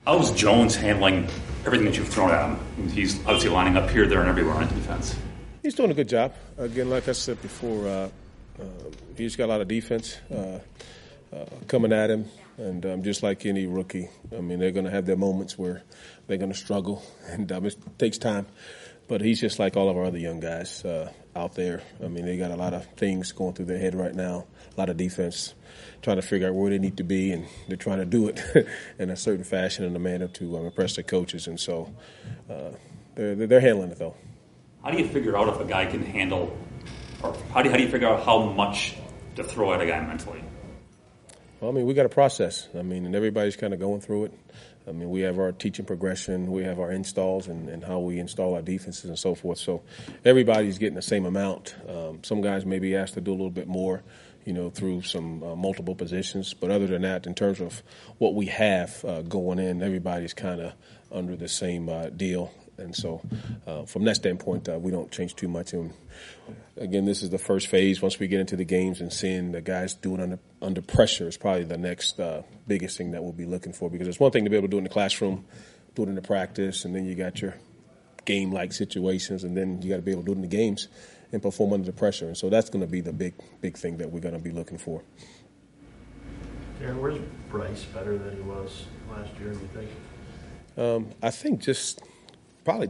How's Jones handling everything that you've thrown at him? He's obviously lining up here, there, and everywhere on defense. He's doing a good job. Again, like I said before, he's got a lot of defense coming at him. And just like any rookie, I mean, they're going to have their moments where they're going to struggle, and it takes time. But he's just like all of our other young guys out there. I mean, they got a lot of things going through their head right now, a lot of defense, trying to figure out where they need to be, and they're trying to do it in a certain fashion in a manner to impress their coaches. And so they're handling it, though. How do you figure out if a guy can handle, or how do you figure out how much to throw at a guy mentally? Well, I mean, we got a process. I mean, and everybody's kind of going through it. I mean, we have our teaching progression, we have our installs and how we install our defenses and so forth. So everybody's getting the same amount. Some guys may be asked to do a little bit more, through some multiple positions. But other than that, in terms of what we have going in, everybody's kind of under the same deal. And so from that standpoint, we don't change too much. And again, this is the first phase. Once we get into the games and seeing the guys do it under pressure is probably the next biggest thing that we'll be looking for, because it's one thing to be able to do it in the classroom, do it in the practice, and then you got your game-like situations, and then you got to be able to do it in the games and perform under the pressure. And so that's going to be the big thing that we're going to be looking for. Darren, where's Bryce better than he was last year, do you think? I think probably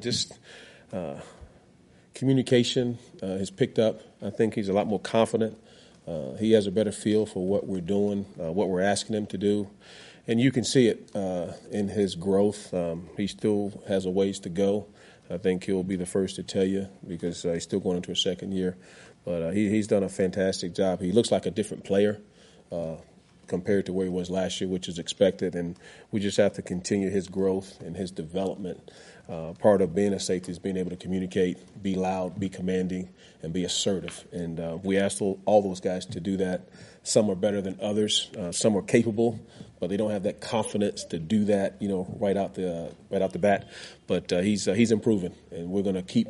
communication has picked up. I think he's a lot more confident. He has a better feel for what we're doing, what we're asking him to do. And you can see it in his growth. He still has a ways to go. I think he'll be the first to tell you, because he's still going into his second year. But he's done a fantastic job. He looks like a different player compared to where he was last year, which is expected. And we just have to continue his growth and his development. Part of being a safety is being able to communicate, be loud, be commanding, and be assertive. And we asked all those guys to do that. Some are better than others. Some are capable, but they don't have that confidence to do that, right out the bat. But he's improving, and we're going to keep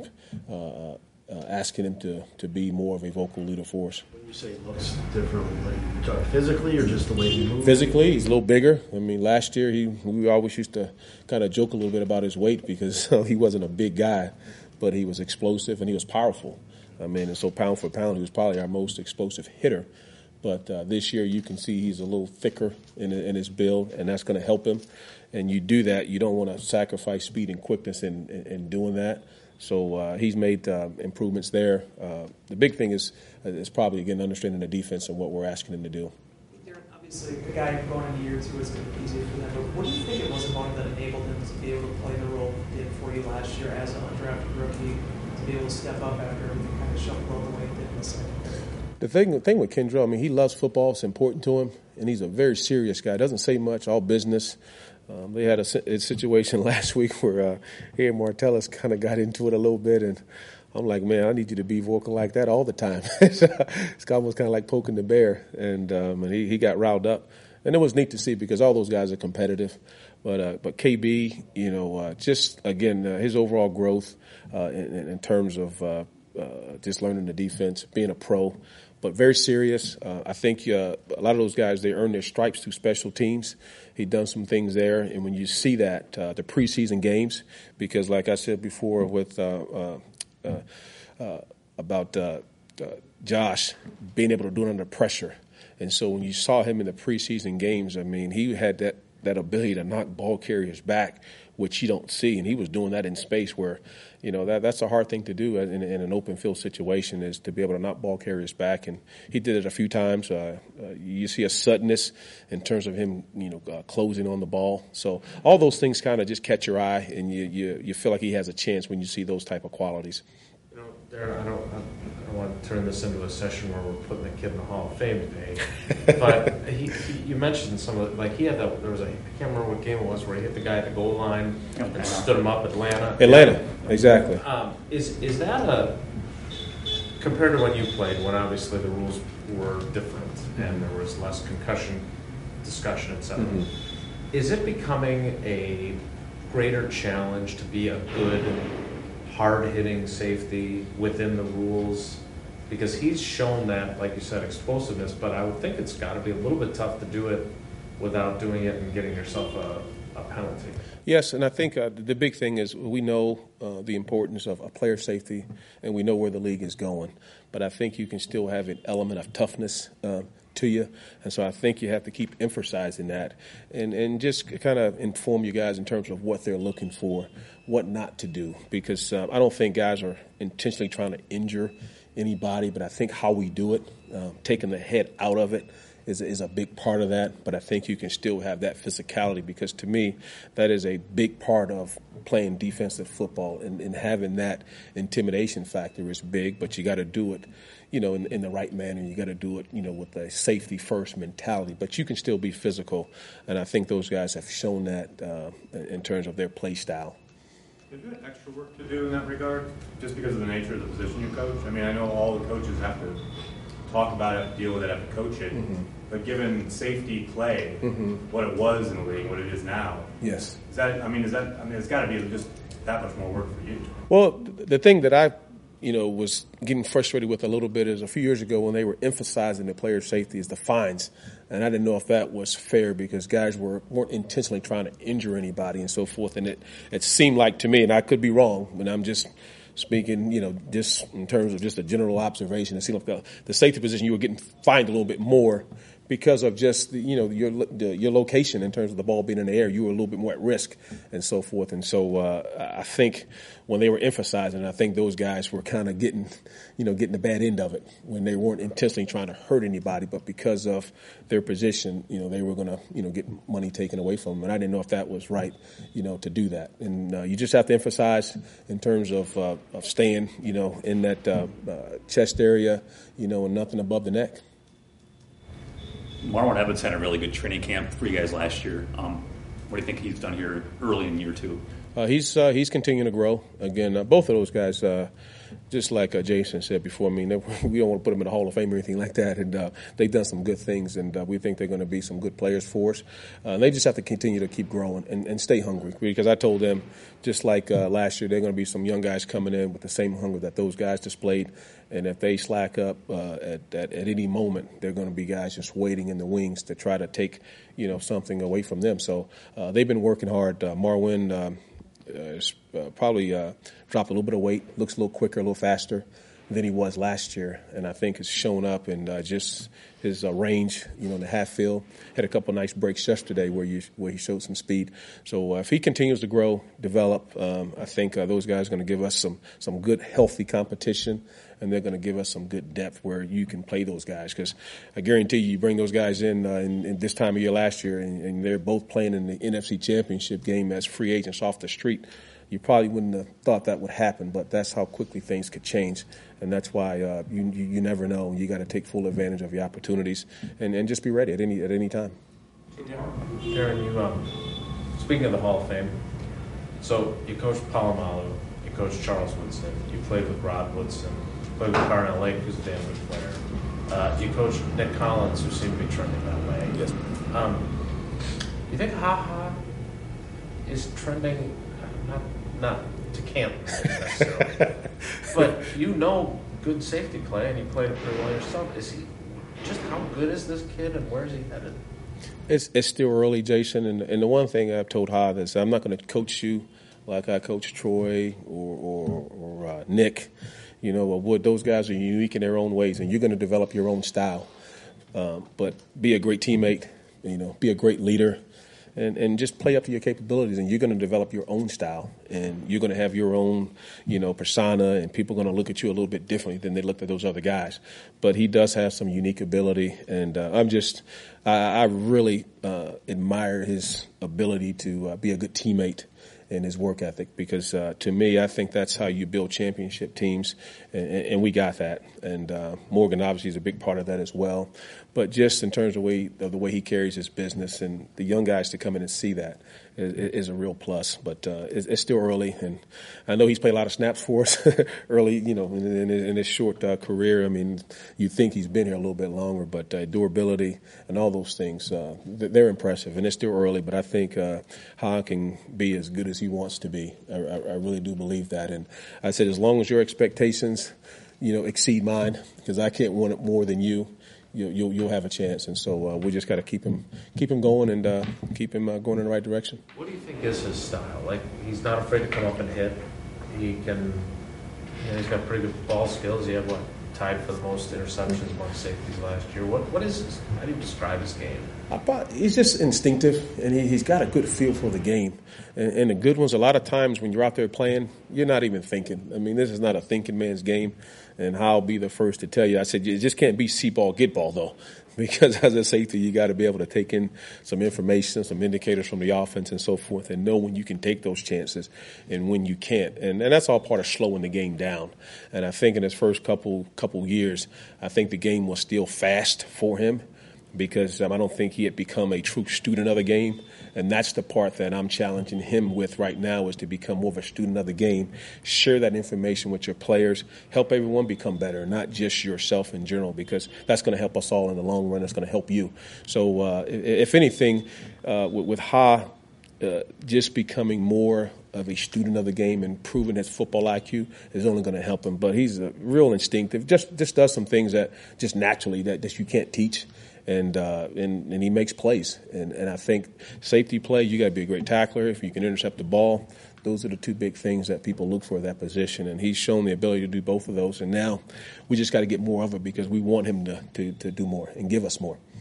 asking him to be more of a vocal leader for us. When you say he looks different, like you talk physically or just the way he moves? Physically, he's a little bigger. I mean, last year we always used to kind of joke a little bit about his weight, because he wasn't a big guy, but he was explosive and he was powerful. I mean, and so pound for pound, he was probably our most explosive hitter. But this year you can see he's a little thicker in his build, and that's going to help him. And you do that, you don't want to sacrifice speed and quickness in doing that. So he's made improvements there. The big thing is probably, again, understanding the defense and what we're asking him to do. Obviously, the guy going into year two is going to be easier for them, but what do you think it was about him that enabled him to be able to play the role he did for you last year as an undrafted rookie, to be able to step up after everything kind of shuffled out the way it did in the secondary? The thing with Kendrell, I mean, he loves football. It's important to him, and he's a very serious guy. Doesn't say much, all business. They had a situation last week where he and Martellus kind of got into it a little bit, and I'm like, man, I need you to be vocal like that all the time. It's almost kind of like poking the bear, and he got riled up. And it was neat to see, because all those guys are competitive. But KB, just, again, his overall growth in terms of just learning the defense, being a pro, but very serious. I think a lot of those guys, they earn their stripes through special teams. He's done some things there, and when you see that, the preseason games, because like I said before with about Josh being able to do it under pressure, and so when you saw him in the preseason games, I mean, he had that ability to knock ball carriers back, which you don't see, and he was doing that in space where, that's a hard thing to do in an open field situation, is to be able to knock ball carriers back, and he did it a few times. You see a suddenness in terms of him, closing on the ball. So all those things kind of just catch your eye, and you feel like he has a chance when you see those type of qualities. Darren, I don't want to turn this into a session where we're putting the kid in the Hall of Fame today, but you mentioned some of it. Like, he had that. There was I can't remember what game it was, where he hit the guy at the goal line and stood him up. Atlanta, exactly. Is that compared to when you played, when obviously the rules were different and there was less concussion discussion, etc. Mm-hmm. Is it becoming a greater challenge to be a good, hard-hitting safety within the rules? Because he's shown that, like you said, explosiveness, but I would think it's got to be a little bit tough to do it without doing it and getting yourself a penalty. Yes, and I think the big thing is we know the importance of player safety, and we know where the league is going. But I think you can still have an element of toughness to you, and so I think you have to keep emphasizing that and just kind of inform you guys in terms of what they're looking for, what not to do, because I don't think guys are intentionally trying to injure anybody, but I think how we do it, taking the head out of it, is a big part of that, but I think you can still have that physicality because to me, that is a big part of playing defensive football and having that intimidation factor is big, but you got to do it, in the right manner. You got to do it, with a safety first mentality, but you can still be physical, and I think those guys have shown that in terms of their play style. Is there extra work to do in that regard, just because of the nature of the position you coach? I mean, I know all the coaches have to talk about it, deal with it, have to coach it. Mm-hmm. But given safety play, what it was in the league, what it is now, yes, it's got to be just that much more work for you. Well, the thing that I, was getting frustrated with a little bit is a few years ago when they were emphasizing the player safety is the fines, and I didn't know if that was fair because guys weren't intentionally trying to injure anybody and so forth, and it seemed like to me, and I could be wrong, but I'm just speaking, just in terms of just a general observation, it seemed like the safety position you were getting fined a little bit more because of just your location in terms of the ball being in the air. You were a little bit more at risk and so forth. And so I think when they were emphasizing it, I think those guys were kind of getting the bad end of it when they weren't intentionally trying to hurt anybody, but because of their position, they were going to, get money taken away from them. And I didn't know if that was right, to do that. And you just have to emphasize in terms of staying, in that chest area, and nothing above the neck. Marlon Evans had a really good training camp for you guys last year. What do you think he's done here early in year two? He's continuing to grow. Again, both of those guys, just like Jason said before, we don't want to put them in the Hall of Fame or anything like that. And they've done some good things, and we think they're going to be some good players for us. They just have to continue to keep growing and stay hungry, because I told them, just like last year, they're going to be some young guys coming in with the same hunger that those guys displayed. And if they slack up at any moment, they're going to be guys just waiting in the wings to try to take, something away from them. So they've been working hard. Marwin probably dropped a little bit of weight, looks a little quicker, a little faster than he was last year, and I think it's shown up in just his range, in the half field. Had a couple of nice breaks yesterday where he showed some speed. So if he continues to grow, develop, I think those guys are going to give us some good, healthy competition, and they're going to give us some good depth where you can play those guys. Because I guarantee you bring those guys in this time of year last year, and they're both playing in the NFC Championship game as free agents off the street. You probably wouldn't have thought that would happen, but that's how quickly things could change, and that's why you never know. You got to take full advantage of your opportunities and just be ready at any time. Aaron, you speaking of the Hall of Fame, so you coached Polamalu, you coached Charles Woodson, you played with Rod Woodson, played with Carnell Lake, who's a damn good player. You coached Nick Collins, who seemed to be trending that way. Yes. You think HaHa is trending? Not to camp necessarily, but good safety play, and you played it pretty well yourself. Is he just how good is this kid, and where is he headed? It's still early, Jason, and the one thing I've told Ha is I'm not going to coach you like I coach Troy or Nick. Or Wood. Those guys are unique in their own ways, and you're going to develop your own style. But be a great teammate, be a great leader. And just play up to your capabilities, and you're going to develop your own style, and you're going to have your own, persona, and people are going to look at you a little bit differently than they looked at those other guys. But he does have some unique ability, and I really admire his ability to be a good teammate and his work ethic, because to me, I think that's how you build championship teams, and we got that. And Morgan obviously is a big part of that as well. But just in terms of the way he carries his business, and the young guys to come in and see that is a real plus. But it's still early, and I know he's played a lot of snaps for us early, in his short career. You think he's been here a little bit longer, but durability and all those things, they're impressive. And it's still early, but I think Ha can be as good as he wants to be. I really do believe that. And I said, as long as your expectations, exceed mine, because I can't want it more than you. you'll have a chance. And so we just got to keep him going and keep him going in the right direction. What do you think is his style? Like, he's not afraid to come up and hit. He can, he's got pretty good ball skills. He had tied for the most interceptions among safeties last year. What is his, how do you describe his game? He's just instinctive, and he's got a good feel for the game. And the good ones, a lot of times when you're out there playing, you're not even thinking. I mean, this is not a thinking man's game. And I'll be the first to tell you, I said, you just can't be see ball, get ball, though. Because as a safety, you got to be able to take in some information, some indicators from the offense and so forth, and know when you can take those chances and when you can't. And that's all part of slowing the game down. And I think in his first couple years, I think the game was still fast for him because I don't think he had become a true student of the game. And that's the part that I'm challenging him with right now, is to become more of a student of the game, share that information with your players, help everyone become better, not just yourself in general, because that's going to help us all in the long run. It's going to help you. So if anything, with Ha just becoming more of a student of the game and proving his football IQ is only going to help him. But he's real instinctive, just does some things that just naturally that you can't teach. And he makes plays. And I think safety play, you got to be a great tackler. If you can intercept the ball, those are the two big things that people look for at that position. And he's shown the ability to do both of those. And now we just got to get more of it because we want him to do more and give us more.